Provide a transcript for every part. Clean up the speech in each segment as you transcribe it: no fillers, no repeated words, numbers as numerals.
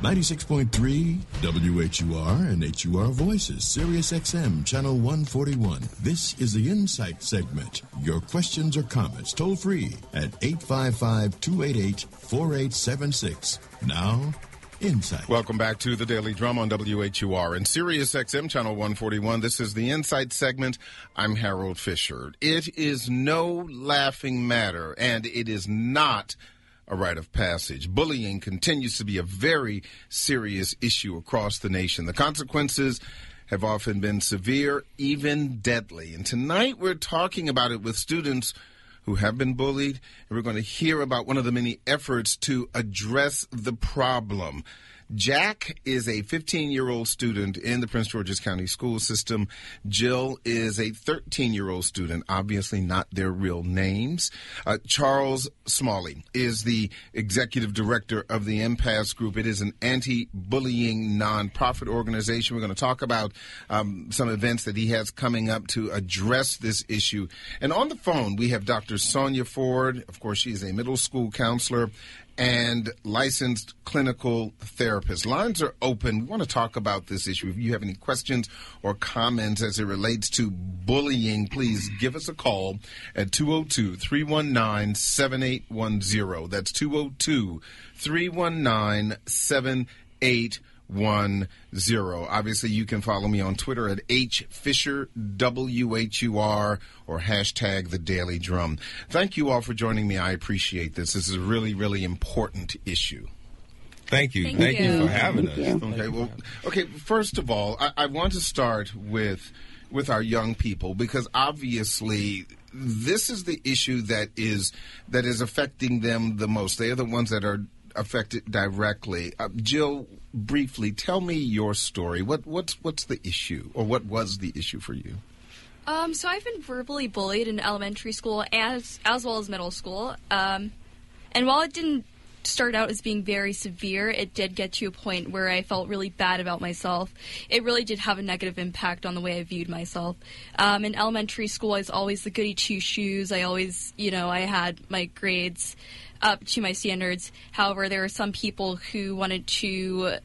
96.3 WHUR and HUR Voices, Sirius XM, Channel 141. This is the Insight segment. Your questions or comments toll free at 855-288-4876. Now, Insight. Welcome back to the Daily Drum on WHUR and Sirius XM Channel 141. This is the Insight segment. I'm Harold Fisher. It is no laughing matter, and it is not a rite of passage. Bullying continues to be a very serious issue across the nation. The consequences have often been severe, even deadly. And tonight we're talking about it with students who have been bullied, and we're going to hear about one of the many efforts to address the problem. Jack is a 15-year-old student in the Prince George's County school system. Jill is a 13-year-old student, obviously not their real names. Charles Smalley is the executive director of the Impasse Group. It is an anti-bullying nonprofit organization. We're going to talk about some events that he has coming up to address this issue. And on the phone, we have Dr. Sonia Ford. Of course, she is a middle school counselor and licensed clinical therapist. Lines are open. We want to talk about this issue. If you have any questions or comments as it relates to bullying, please give us a call at 202-319-7810. That's 202-319-7810. Obviously, you can follow me on Twitter at HFisherWHUR or hashtag The Daily Drum. Thank you all for joining me. I appreciate this. This is a really, really important issue. Thank you. Thank you for having us. Okay, first of all, I want to start with our young people, because obviously this is the issue that is affecting them the most. They are the ones that are affected directly. Jill, briefly, tell me your story. What's the issue, or what was the issue for you? So I've been verbally bullied in elementary school as well as middle school. And while it didn't start out as being very severe, it did get to a point where I felt really bad about myself. It really did have a negative impact on the way I viewed myself. In elementary school, I was always the goody two-shoes. I always, I had my grades up to my standards. However, there are some people who wanted to,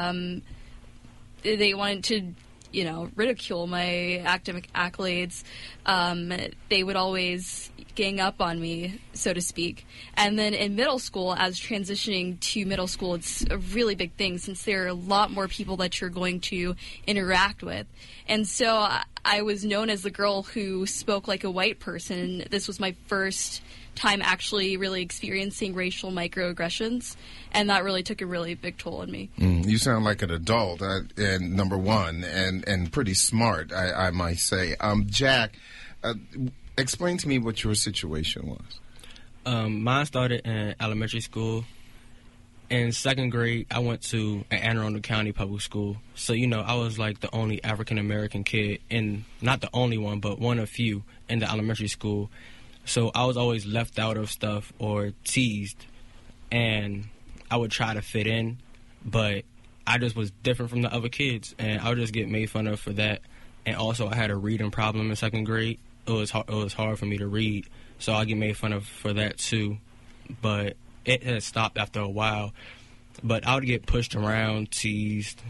ridicule my academic accolades. They would always gang up on me, so to speak. And then in middle school, as transitioning to middle school, it's a really big thing since there are a lot more people that you're going to interact with. And so I was known as the girl who spoke like a white person. This was my first time actually really experiencing racial microaggressions, and that really took a really big toll on me. You sound like an adult, and number one, and pretty smart, I might say. Jack, explain to me what your situation was. Mine started in elementary school. In second grade, I went to an Anne Arundel County public school. So, I was like the only African-American kid, not the only one, but one of few in the elementary school. So I was always left out of stuff or teased, and I would try to fit in, but I just was different from the other kids, and I would just get made fun of for that. And also, I had a reading problem in second grade. It was hard for me to read, so I get made fun of for that too. But it had stopped after a while. But I would get pushed around, teased,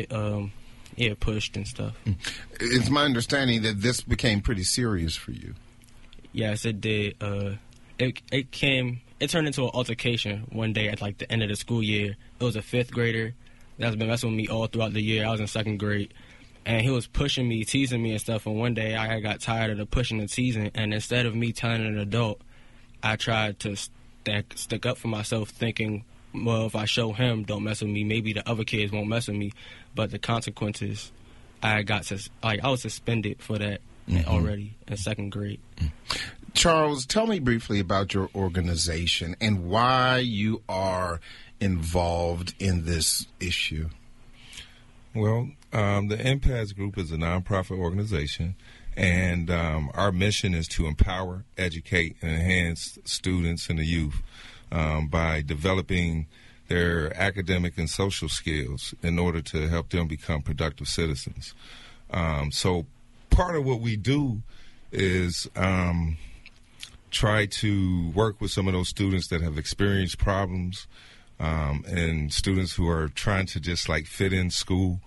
pushed and stuff. It's my understanding that this became pretty serious for you. Yes, it did. It turned into an altercation one day at like the end of the school year. It was a fifth grader that's been messing with me all throughout the year. I was in second grade, and he was pushing me, teasing me and stuff. And one day I got tired of the pushing and teasing, and instead of me telling an adult, I tried to stick up for myself, thinking, well, if I show him don't mess with me, maybe the other kids won't mess with me. But the consequences, I was suspended for that. Already in second grade. Charles, tell me briefly about your organization and why you are involved in this issue. Well, the Impasse Group is a nonprofit organization, and our mission is to empower, educate, and enhance students and the youth by developing their academic and social skills in order to help them become productive citizens. So part of what we do is try to work with some of those students that have experienced problems and students who are trying to just like fit in school,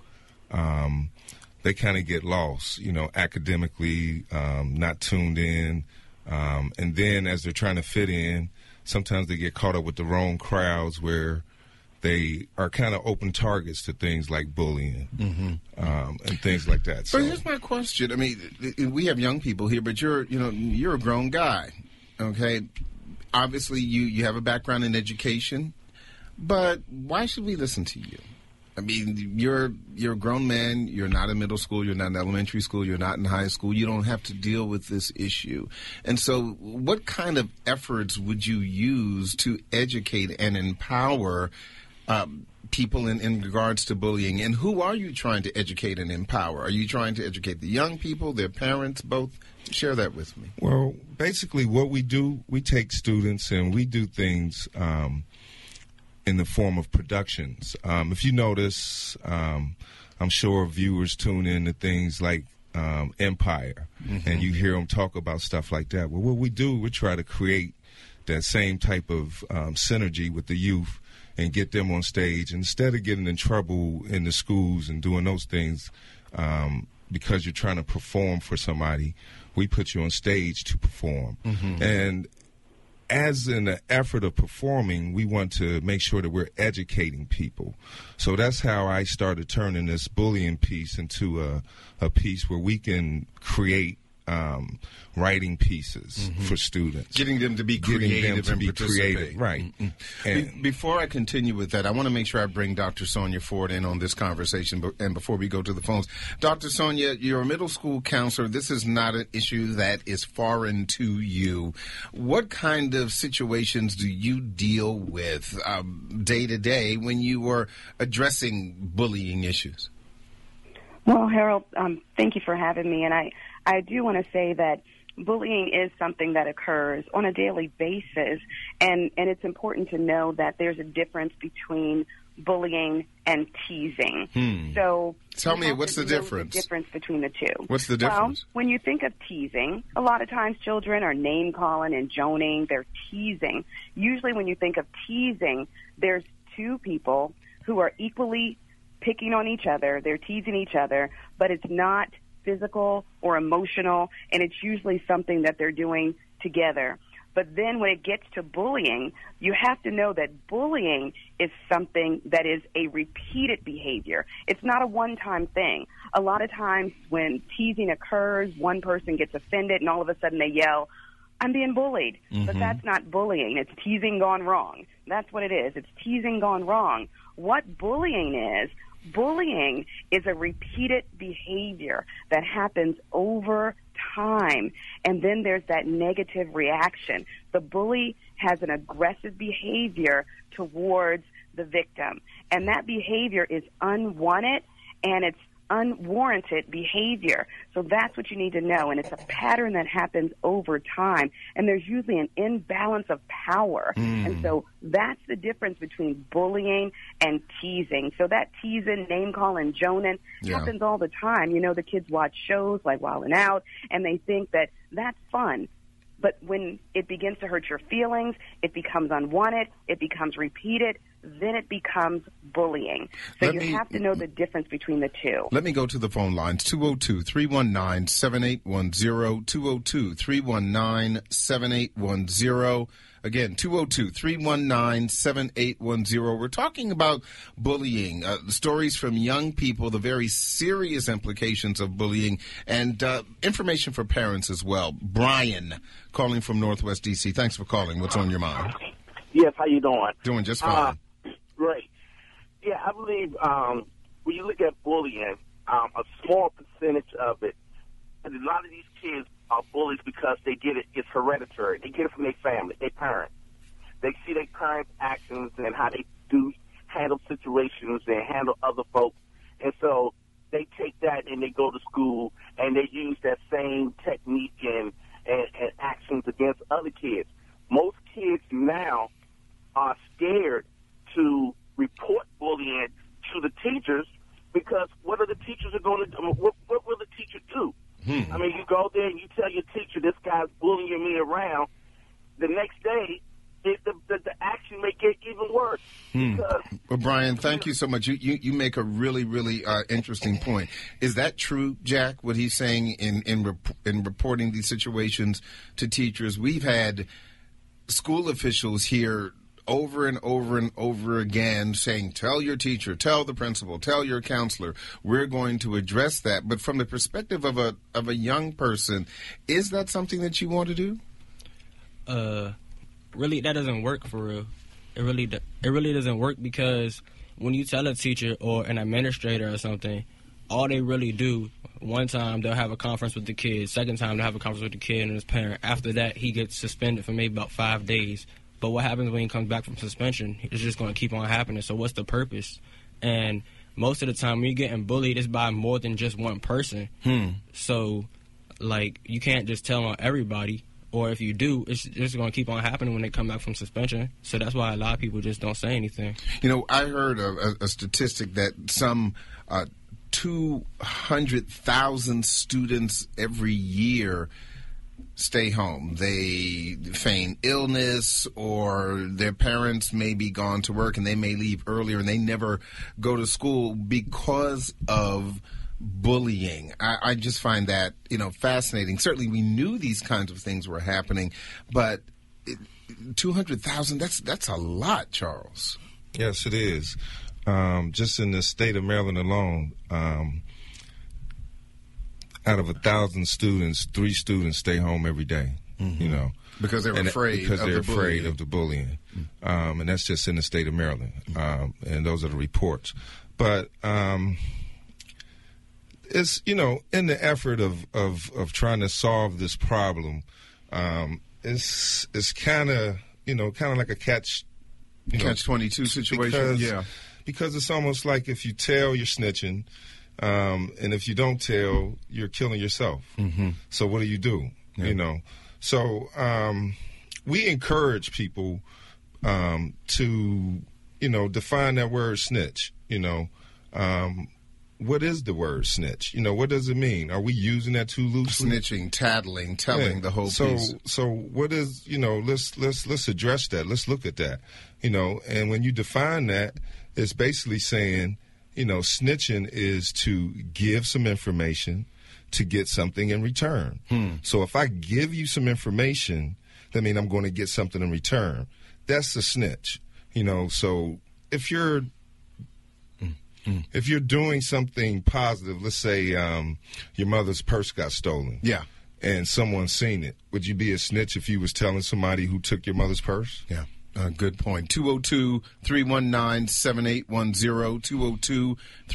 they kind of get lost, academically, not tuned in. And then as they're trying to fit in, sometimes they get caught up with the wrong crowds where they are kind of open targets to things like bullying and things like that. So here's my question. I mean, we have young people here, but you're a grown guy, okay? Obviously, you have a background in education, but why should we listen to you? I mean, you're a grown man. You're not in middle school. You're not in elementary school. You're not in high school. You don't have to deal with this issue. And so what kind of efforts would you use to educate and empower people in regards to bullying? And who are you trying to educate and empower? Are you trying to educate the young people, their parents, both? Share that with me. Well, basically what we do, we take students and we do things in the form of productions. If you notice, I'm sure viewers tune in to things like Empire, and you hear them talk about stuff like that. Well, what we do, we try to create that same type of synergy with the youth and get them on stage. Instead of getting in trouble in the schools and doing those things because you're trying to perform for somebody, we put you on stage to perform. And as in the effort of performing, we want to make sure that we're educating people. So that's how I started turning this bullying piece into a piece where we can create writing pieces for students. Getting them to be creative and participate. Right. And before I continue with that, I want to make sure I bring Dr. Sonia Ford in on this conversation. And before we go to the phones, Dr. Sonia, you're a middle school counselor. This is not an issue that is foreign to you. What kind of situations do you deal with day to day when you are addressing bullying issues? Well, Harold, thank you for having me. And I do want to say that bullying is something that occurs on a daily basis, and it's important to know that there's a difference between bullying and teasing. So tell me, what's the difference? The difference between the two. What's the difference? Well, when you think of teasing, a lot of times children are name-calling and joning. They're teasing. Usually when you think of teasing, there's two people who are equally picking on each other. They're teasing each other, but it's not physical or emotional, and it's usually something that they're doing together. But then when it gets to bullying, you have to know that bullying is something that is a repeated behavior. It's not a one-time thing. A lot of times when teasing occurs, one person gets offended and all of a sudden they yell, "I'm being bullied." But that's not bullying. It's teasing gone wrong. That's what it is. It's teasing gone wrong. What bullying is a repeated behavior that happens over time, and then there's that negative reaction. The bully has an aggressive behavior towards the victim, and that behavior is unwanted, and it's unwarranted behavior. So that's what you need to know, and it's a pattern that happens over time, and there's usually an imbalance of power. And so that's the difference between bullying and teasing. So that teasing, name-calling, joning happens all the time. You know, the kids watch shows like Wild 'N Out, and they think that that's fun. But when it begins to hurt your feelings, it becomes unwanted, it becomes repeated, then it becomes bullying. So you have to know the difference between the two. Let me go to the phone lines. 202-319-7810, 202-319-7810. Again, 202-319-7810. We're talking about bullying, stories from young people, the very serious implications of bullying, and information for parents as well. Brian, calling from Northwest D.C. Thanks for calling. What's on your mind? Yes, how you doing? Doing just fine. Great. Yeah, I believe when you look at bullying, a small percentage of it, and a lot of these kids are bullies because they get it. It's hereditary. They get it from their family, their parents. They see their parents' actions and how they do handle situations and handle other folks, and so they take that and they go to school and they use that same technique and actions against other kids. Most kids now are scared to report bullying to the teachers because what are the teachers are going to do? What will the teacher do? I mean, you go there and you tell your teacher, this guy's bullying me around. The next day, the action may get even worse. Brian, thank you so much. You make a really, really interesting point. Is that true, Jack, what he's saying in reporting these situations to teachers? We've had school officials here over and over and over again saying, tell your teacher, tell the principal, tell your counselor, we're going to address that. But from the perspective of a young person, is that something that you want to do? Really, that doesn't work for real. It really doesn't work, because when you tell a teacher or an administrator or something, all they really do, one time they'll have a conference with the kid, second time they'll have a conference with the kid and his parent. After that, he gets suspended for maybe about 5 days. But what happens when he comes back from suspension? It's just going to keep on happening. So what's the purpose? And most of the time when you're getting bullied, it's by more than just one person. So, like, you can't just tell on everybody. Or if you do, it's just going to keep on happening when they come back from suspension. So that's why a lot of people just don't say anything. You know, I heard a statistic that some 200,000 students every year stay home. They feign illness, or their parents may be gone to work and they may leave earlier and they never go to school because of bullying. I just find that, fascinating. Certainly we knew these kinds of things were happening, but 200,000, that's a lot, Charles. Yes, it is. Just in the state of Maryland alone, out of 1,000 students, 3 students stay home every day. Because they're afraid of the bullying. And that's just in the state of Maryland. And those are the reports. But it's, in the effort of trying to solve this problem, it's kind of like a catch-22 situation. Because it's almost like if you tell, you're snitching. And if you don't tell, you're killing yourself. So what do you do? So we encourage people to define that word snitch. What is the word snitch? What does it mean? Are we using that too loosely? Snitching, tattling, telling the whole piece. So what is, let's address that. Let's look at that. And when you define that, it's basically saying, snitching is to give some information to get something in return. So if I give you some information, that means I'm going to get something in return. That's a snitch. So if you're doing something positive, let's say your mother's purse got stolen. Yeah. And someone's seen it. Would you be a snitch if you was telling somebody who took your mother's purse? Yeah. Good point. 202-319-7810.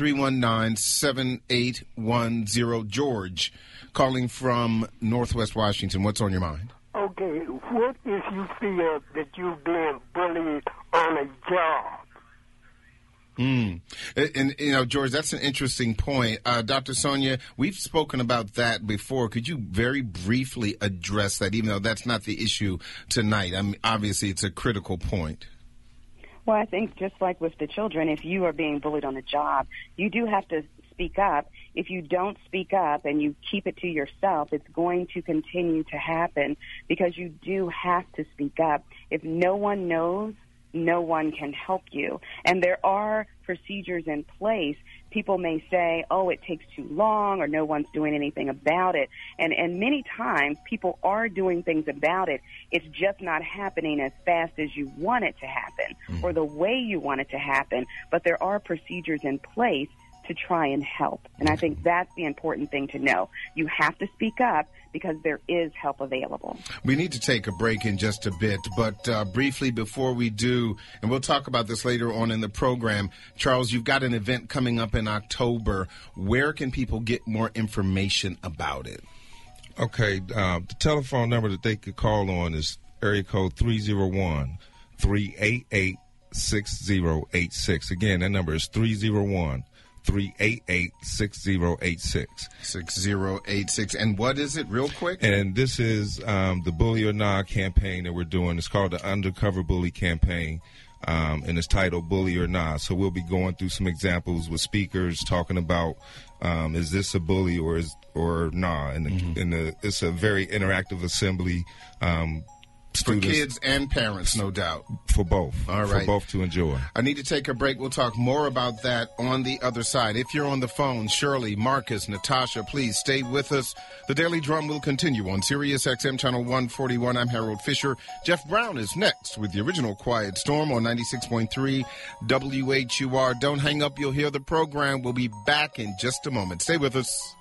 202-319-7810. George, calling from Northwest Washington. What's on your mind? Okay. What if you feel that you're being bullied on a job? And George, that's an interesting point. Dr. Sonia, we've spoken about that before. Could you very briefly address that, even though that's not the issue tonight? I mean, obviously, it's a critical point. Well, I think just like with the children, if you are being bullied on the job, you do have to speak up. If you don't speak up and you keep it to yourself, it's going to continue to happen, because you do have to speak up. If no one knows, no one can help you. And there are procedures in place. People may say, oh, it takes too long, or no one's doing anything about it. And many times people are doing things about it. It's just not happening as fast as you want it to happen or the way you want it to happen. But there are procedures in place to try and help. And I think that's the important thing to know. You have to speak up, because there is help available. We need to take a break in just a bit, but briefly before we do, and we'll talk about this later on in the program, Charles, you've got an event coming up in October. Where can people get more information about it? Okay, the telephone number that they could call on is area code 301-388-6086. Again, that number is 301-388-6086. 6086. And what is it, real quick? And this is the Bully or Nah campaign that we're doing. It's called the Undercover Bully Campaign, and it's titled Bully or Nah. So we'll be going through some examples with speakers talking about is this a bully or nah? And it's a very interactive assembly. students. For kids and parents, no doubt. For both. All right. For both to enjoy. I need to take a break. We'll talk more about that on the other side. If you're on the phone, Shirley, Marcus, Natasha, please stay with us. The Daily Drum will continue on Sirius XM Channel 141. I'm Harold Fisher. Jeff Brown is next with the original Quiet Storm on 96.3 WHUR. Don't hang up. You'll hear the program. We'll be back in just a moment. Stay with us.